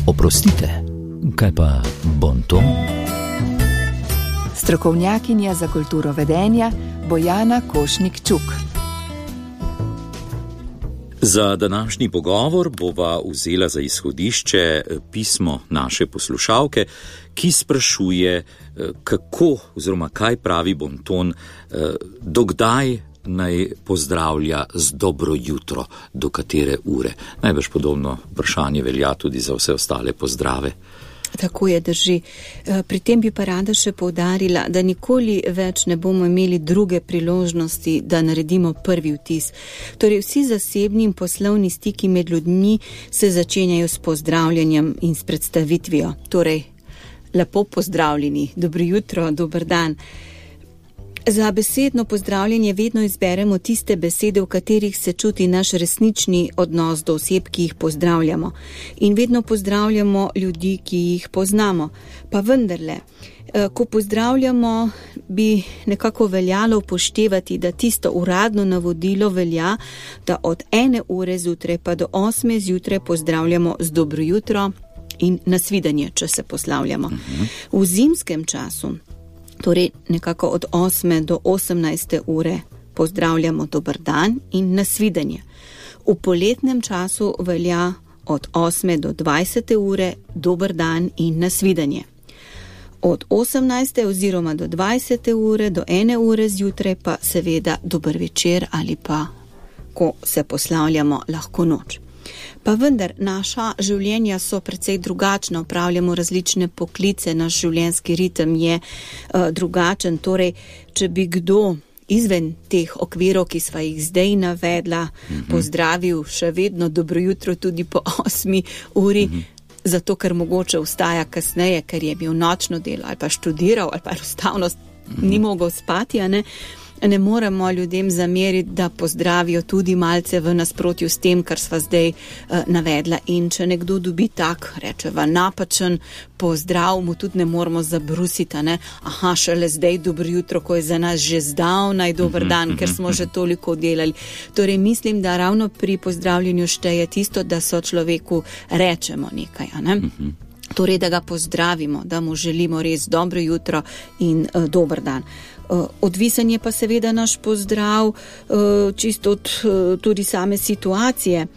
Oprostite, kaj pa bonton? Strokovnjakinja za kulturo vedenja Bojana Košnik-Čuk. Za današnji pogovor bova vzela za izhodišče pismo naše poslušalke, ki sprašuje, kako oziroma kaj pravi bonton, dokdaj naj pozdravlja z dobro jutro, do katere ure. Najbrž podobno vprašanje velja tudi za vse ostale pozdrave. Tako je, drži. Pri tem bi pa rada še poudarila, da nikoli več ne bomo imeli druge priložnosti, da naredimo prvi vtis. Torej, vsi zasebni in poslovni stiki med ljudmi se začenjajo s pozdravljanjem in s predstavitvijo. Torej, lepo pozdravljeni, dobro jutro, dober dan. Za besedno pozdravljanje vedno izberemo tiste besede, v katerih se čuti naš resnični odnos do oseb, ki jih pozdravljamo. In vedno pozdravljamo ljudi, ki jih poznamo. Pa vendarle, ko pozdravljamo, bi nekako veljalo upoštevati, da tisto uradno navodilo velja, da od 1 ure zjutraj pa do 8 zjutraj pozdravljamo z dobro jutro in nasvidenje, če se poslavljamo. V zimskem času, torej nekako od 8 do 18 ure pozdravljamo dober dan in nasvidenje. V poletnem času velja od 8 do 20 ure dober dan in nasvidenje. Od 18 oziroma do 20 ure do 1 ure zjutraj pa seveda dober večer ali pa, ko se poslavljamo, lahko noč. Pa vendar, naša življenja so precej drugačna, opravljamo različne poklice, naš življenjski ritem je drugačen. Torej, če bi kdo izven teh okvirov, ki sva jih zdaj navedla, pozdravil še vedno dobro jutro tudi po 8 uri, zato ker mogoče vstaja kasneje, ker je bil nočno delo ali pa študiral ali pa enostavno ni mogel spati, ne moremo ljudem zameriti, da pozdravijo tudi malce v nasprotju s tem, kar sva zdaj navedla. In če nekdo dobi tak, rečeva, napačen pozdrav, mu tudi ne moramo zabrusiti, aha, šele zdaj dobro jutro, ko je za nas že zdavnaj dober dan, ker smo že toliko delali. Torej, mislim, da ravno pri pozdravljanju šteje tisto, da so človeku rečemo nekaj, Torej, da ga pozdravimo, da mu želimo res dobro jutro in dober dan. Odvisen je pa seveda naš pozdrav čisto od tudi same situacije.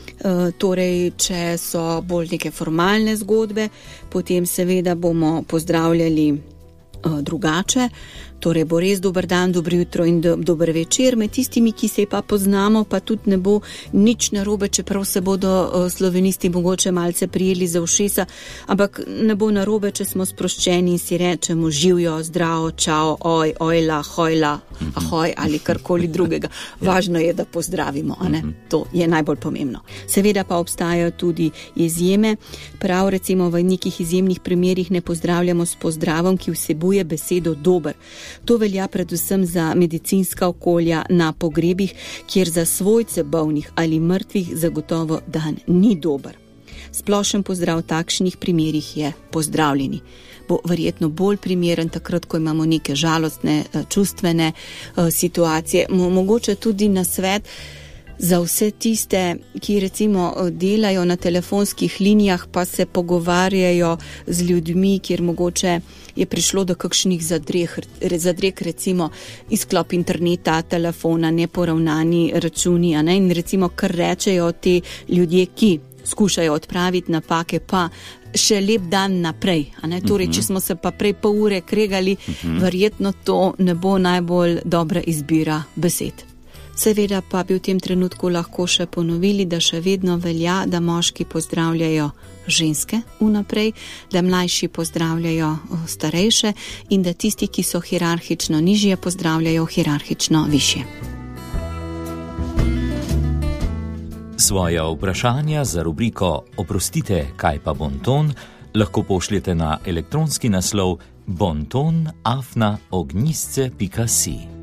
Torej, če so bolj neke formalne zgodbe, potem seveda bomo pozdravljali drugače. Torej bo res dober dan, dobro jutro in dober večer. Med tistimi, ki se pa poznamo, pa tudi ne bo nič narobe, čeprav se bodo slovenisti mogoče malce prijeli za ušesa, ampak ne bo narobe, če smo sproščeni in si rečemo živjo, zdravo, čao, oj, ojla, hojla, ahoj ali karkoli drugega. Važno je, da pozdravimo, To je najbolj pomembno. Seveda pa obstajajo tudi izjeme. Prav recimo v nekih izjemnih primerih ne pozdravljamo s pozdravom, ki vsebuje besedo dober. To velja predvsem za medicinska okolja na pogrebih, kjer za svojce bolnih ali mrtvih zagotovo dan ni dober. Splošen pozdrav v takšnih primerih je pozdravljeni. Bo verjetno bolj primeren takrat, ko imamo neke žalostne, čustvene situacije. Mogoče tudi nasvet za vse tiste, ki recimo delajo na telefonskih linijah, pa se pogovarjajo z ljudmi, kjer mogoče je prišlo do kakšnih zadreg, recimo izklop interneta, telefona, neporavnani računi, in recimo kar rečejo te ljudje, ki skušajo odpraviti napake, pa še lep dan naprej. Torej, če smo se pa prej pol ure kregali, verjetno to ne bo najbolj dobra izbira besed. Seveda pa bi v tem trenutku lahko še ponovili, da še vedno velja, da moški pozdravljajo ženske vnaprej, da mlajši pozdravljajo starejše in da tisti, ki so hierarhično nižje, pozdravljajo hierarhično višje. Svoja vprašanja za rubriko Oprostite, kaj pa bonton, lahko pošljete na elektronski naslov bonton@ognjisce.si.